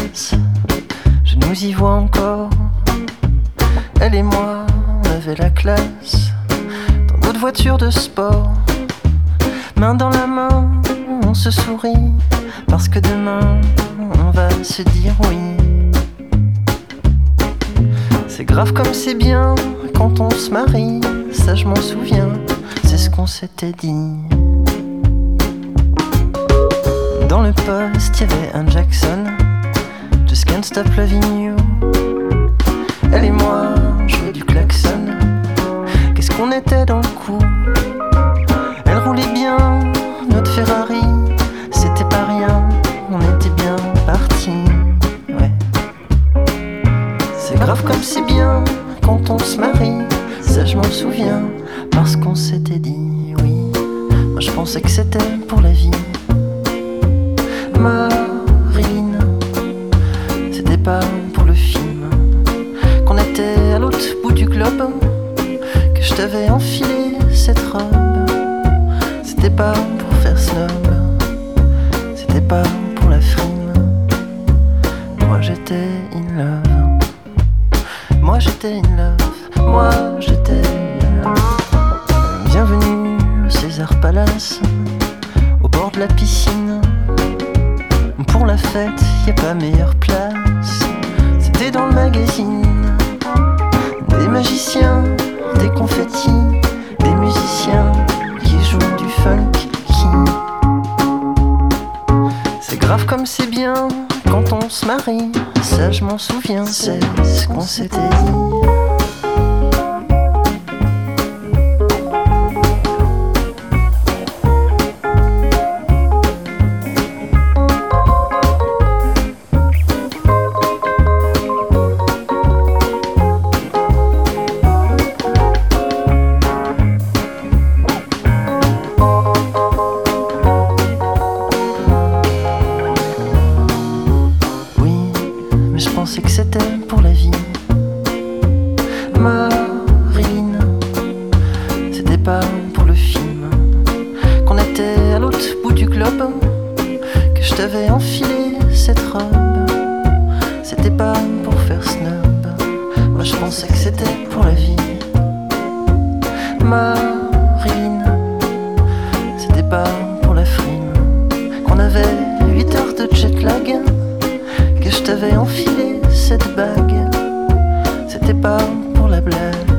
place. Je nous y vois encore. Elle et moi, on avait la classe. Dans notre voiture de sport, main dans la main, on se sourit. Parce que demain, on va se dire oui. C'est grave comme c'est bien quand on se marie. Ça je m'en souviens, c'est ce qu'on s'était dit. Dans le poste, y'avait un Jackson, Just Can't Stop Loving You. Elle et moi, on jouait du klaxon. Qu'est-ce qu'on était dans le coup. Elle roulait bien, notre Ferrari. C'était pas rien, on était bien partis. Ouais. C'est grave comme c'est bien quand on se marie. Ça je m'en souviens, parce qu'on s'était dit oui. Moi je pensais que c'était pour la vie. Marilyn, c'était pas pour le film. Qu'on était à l'autre bout du globe, que je t'avais enfilé cette robe. C'était pas pour faire snob, c'était pas pour la frime. Moi j'étais in love. Moi j'étais in love. Moi j'étais in love. Bienvenue au César Palace, au bord de la piscine. Pour la fête, y a pas meilleure place. C'était dans le magazine. Des magiciens, des confettis, des musiciens qui jouent du funky. C'est grave comme c'est bien quand on se marie. Ça je m'en souviens, c'est ce qu'on s'était dit. C'est que c'était pour la vie. Marilyn, c'était pas pour le film. Qu'on était à l'autre bout du globe, que je t'avais enfilé cette robe. C'était pas pour faire snob. Moi je pensais que c'était pour la vie. Marilyn, c'était pas pour la frime. Qu'on avait 8 heures de jet lag, que je t'avais enfilé cette bague. C'était pas pour la blague.